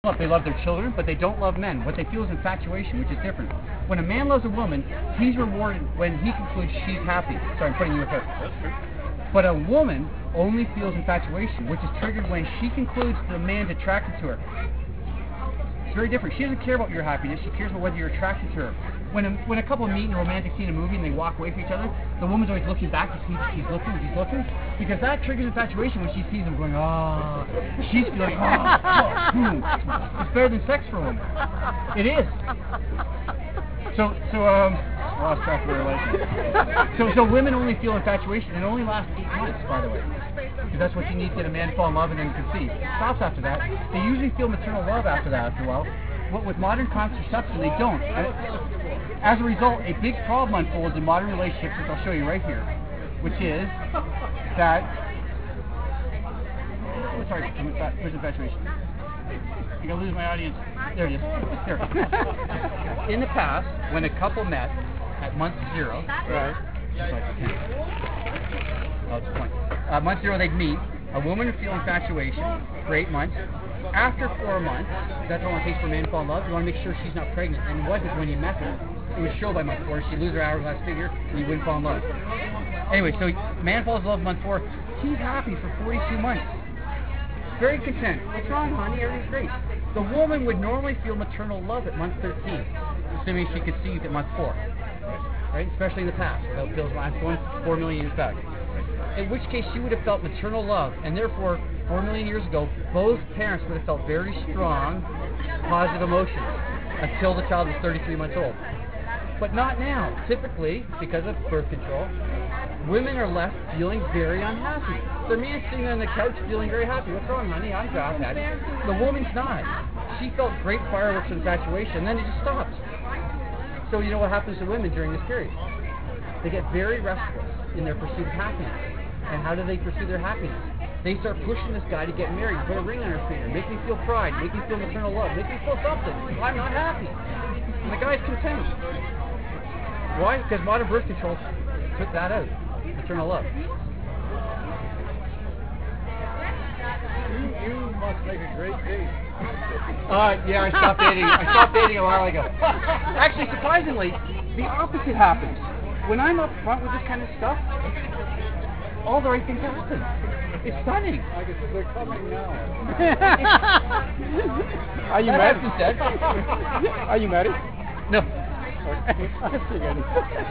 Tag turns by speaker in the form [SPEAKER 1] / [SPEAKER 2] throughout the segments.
[SPEAKER 1] They love their children, but they don't love men. What they feel is infatuation, which is different. When a man loves a woman, he's rewarded when he concludes she's happy. Sorry, I'm putting you with her.
[SPEAKER 2] That's true.
[SPEAKER 1] But a woman only feels infatuation, which is triggered when she concludes the man's attracted to her. It's very different. She doesn't care about your happiness. She cares about whether you're attracted to her. When a couple meet in a romantic scene in a movie and they walk away from each other, the woman's always looking back to see if he's looking, because that triggers infatuation when she sees him going, ah. She's feeling, ah. It's better than sex for a woman. It is. I lost track of where I was. So women only feel infatuation, and it only lasts 8 months, by the way. Because that's what you need to get a man to fall in love and then conceive. It stops after that. They usually feel maternal love after that after a while. With modern contraception, they don't. As a result, a big problem unfolds in modern relationships, which I'll show you right here, which is that... Oh, sorry, where's infatuation? I'm going to lose my audience. There it is. There. In the past, when a couple met at month 0...
[SPEAKER 2] Right.
[SPEAKER 1] Oh, it's a point. Month 0, they'd meet. A woman would feel infatuation for 8 months. After 4 months, that's how long it takes for a man to fall in love. You want to make sure she's not pregnant. And it wasn't when you met her. It would show by month 4. She'd lose her hourglass figure, and you wouldn't fall in love. Anyway, so man falls in love month 4. He's happy for 42 months. Very content. What's wrong, honey? Everything's great. The woman would normally feel maternal love at month 13, assuming she conceived at month 4. Right? Especially in the past, without Bill's lines going 4 million years back. In which case she would have felt maternal love, and therefore 4 million years ago, both parents would have felt very strong, positive emotions until the child was 33 months old. But not now. Typically, because of birth control, women are left feeling very unhappy. The man's sitting on the couch feeling very happy. What's wrong, honey? I'm happy. The woman's not. She felt great fireworks of infatuation, and then it just stopped. So you know what happens to women during this period? They get very restless in their pursuit of happiness. And how do they pursue their happiness? They start pushing this guy to get married, put a ring on her finger, make me feel pride, make me feel maternal love, make me feel something. I'm not happy. And the guy's content. Why? Because modern birth control took that out. Maternal love.
[SPEAKER 2] You must make a great date.
[SPEAKER 1] Yeah, I stopped dating. I stopped dating a while ago. Actually, surprisingly, the opposite happens. When I'm up front with this kind of stuff, all the right things happen. It's stunning.
[SPEAKER 2] I guess they're coming now.
[SPEAKER 3] Are you
[SPEAKER 1] That
[SPEAKER 3] married?
[SPEAKER 1] has been said.
[SPEAKER 3] Are you married?
[SPEAKER 1] No.
[SPEAKER 3] Okay. I figured.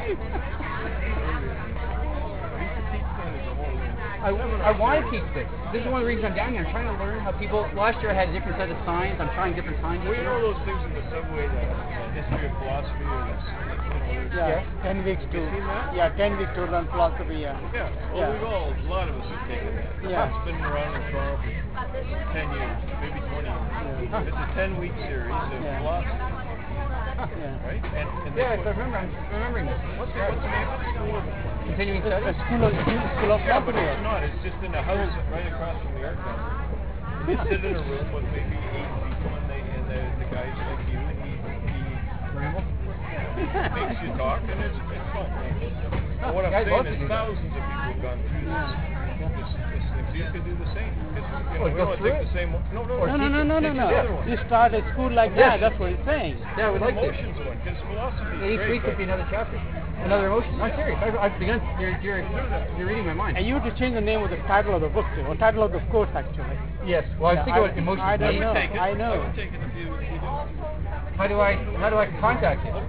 [SPEAKER 1] I want to teach this. This is one of the reasons I'm down here. I'm trying to learn how people... Last year I had a different set of signs. I'm trying different signs.
[SPEAKER 2] Well, you know those things in the subway, the history of philosophy, or this,
[SPEAKER 3] Yeah,
[SPEAKER 1] Yes.
[SPEAKER 3] 10 weeks to...
[SPEAKER 2] You seen that?
[SPEAKER 3] Yeah, 10 weeks to learn philosophy, yeah.
[SPEAKER 2] Yeah, well, a lot of us have taken that.
[SPEAKER 3] Yeah.
[SPEAKER 2] It's been around in Toronto for 10 years, maybe 20 years.
[SPEAKER 3] Yeah.
[SPEAKER 2] It's a 10-week series of philosophy,
[SPEAKER 3] Yeah.
[SPEAKER 2] right? And
[SPEAKER 1] Yeah, if I remember, I'm remembering this.
[SPEAKER 2] what's the name of the school of
[SPEAKER 1] Continuing
[SPEAKER 3] A
[SPEAKER 1] studies?
[SPEAKER 3] school of
[SPEAKER 2] Yeah, but
[SPEAKER 3] philosophy.
[SPEAKER 2] it's not. It's just in a house right across from the art gallery. They sit in a room with maybe 8 people, and the guy's like you, and he
[SPEAKER 1] Ramble?
[SPEAKER 2] makes you talk, and it's fun. But what I'm
[SPEAKER 1] I'd love
[SPEAKER 2] saying
[SPEAKER 1] to
[SPEAKER 2] is
[SPEAKER 1] do that.
[SPEAKER 2] thousands of people have gone through this thing, so you could do the same. Because,
[SPEAKER 1] Oh,
[SPEAKER 2] we
[SPEAKER 1] go
[SPEAKER 2] don't
[SPEAKER 1] through
[SPEAKER 2] take
[SPEAKER 1] it?
[SPEAKER 2] the same one. No,
[SPEAKER 1] Or
[SPEAKER 3] No, no, no, no,
[SPEAKER 2] Teach
[SPEAKER 3] no,
[SPEAKER 2] us the other
[SPEAKER 3] no.
[SPEAKER 2] one.
[SPEAKER 3] You start a school like
[SPEAKER 1] Yes.
[SPEAKER 3] that, that's what he's saying.
[SPEAKER 1] Yeah, I would like to.
[SPEAKER 2] Emotions one, because philosophy is
[SPEAKER 1] Each
[SPEAKER 2] great,
[SPEAKER 1] week could
[SPEAKER 2] but
[SPEAKER 1] be another chapter. Another emotion. I'm serious. I've begun... You're reading my mind.
[SPEAKER 3] And you have to change the name of the title of the book, or title of the course, actually.
[SPEAKER 1] Yes. Well, I was thinking about emotions.
[SPEAKER 3] I don't
[SPEAKER 2] I would
[SPEAKER 3] know.
[SPEAKER 2] take it.
[SPEAKER 3] I know.
[SPEAKER 2] I would take it if you do.
[SPEAKER 1] How do I contact you?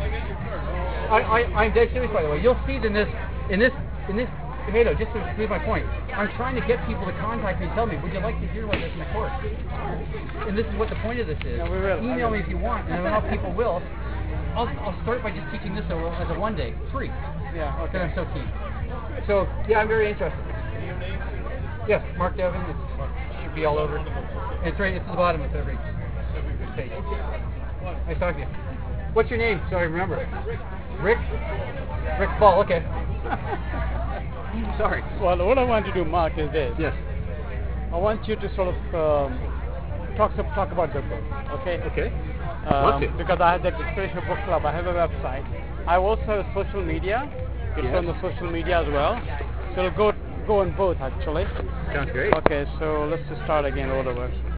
[SPEAKER 1] I'm dead serious, by the way. You'll see it in this. Hey, no, just to prove my point, I'm trying to get people to contact me and tell me, would you like to hear about this in the course? And this is what the point of this is.
[SPEAKER 3] Yeah, we will.
[SPEAKER 1] Email me if you want, and I don't know if people will. I'll start by just teaching this as a one-day, free,
[SPEAKER 3] Yeah,
[SPEAKER 1] because
[SPEAKER 3] okay.
[SPEAKER 1] I'm so keen. So, yeah, I'm very interested. Yes, Mark Devin, it should be all over. It's right, it's at the bottom of every page. Nice talking to you. What's your name? So I remember. Rick? Rick Ball, okay. Sorry.
[SPEAKER 3] Well, what I want to do, Mark, is this.
[SPEAKER 1] Yes.
[SPEAKER 3] I want you to sort of talk about the book, okay?
[SPEAKER 1] Okay. Love to.
[SPEAKER 3] Because I have that Inspirational Book Club, I have a website. I also have social media. It's on the social media as well. So it'll go on both, actually.
[SPEAKER 1] Sounds great.
[SPEAKER 3] Okay, so let's just start again all over.